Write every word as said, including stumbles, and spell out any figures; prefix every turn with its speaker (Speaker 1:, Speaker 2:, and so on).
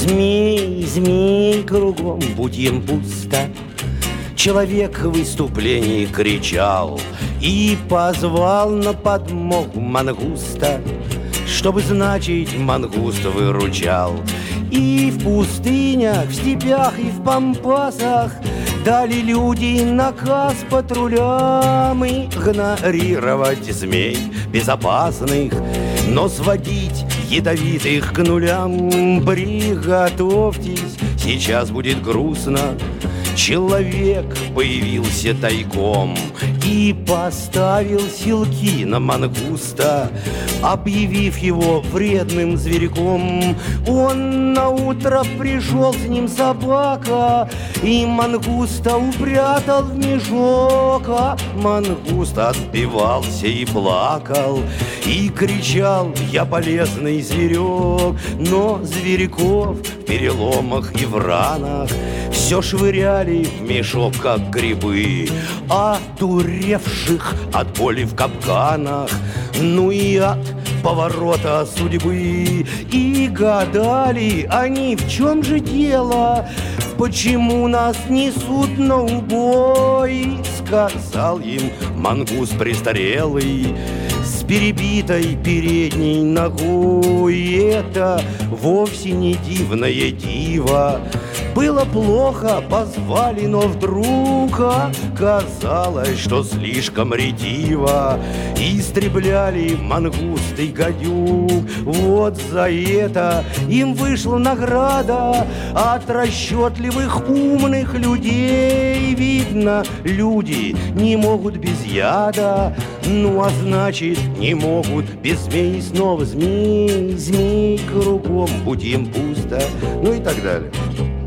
Speaker 1: Змей, змей кругом, будь им пусто. Человек в выступлении кричал и позвал на подмогу мангуста, чтобы, значит, мангуст выручал. И в пустынях, в степях и в пампасах дали люди наказ патрулям игнорировать змей безопасных, но сводить ядовитых к нулям. Приготовьтесь, сейчас будет грустно. Человек появился тайком и поставил силки на мангуста, объявив его вредным зверьком. Он наутро пришел, с ним собака, и мангуста упрятал в мешок. А мангуст отбивался и плакал, и кричал: я полезный зверек. Но зверьков в переломах и в ранах все швыряли в мешок, как грибы, одуревших от боли в капканах, ну и от поворота судьбы. И гадали они, в чем же дело, почему нас несут на убой. Сказал им мангуст престарелый с перебитой передней ногой: это вовсе не дивное диво. Было плохо, позвали, но вдруг оказалось, что слишком ретиво истребляли мангуст и гадюк. Вот за это им вышла награда от расчетливых умных людей. Видно, люди не могут без яда, ну а значит, не могут без змей. Снова змей, змей кругом, будь им пусто, ну и так далее.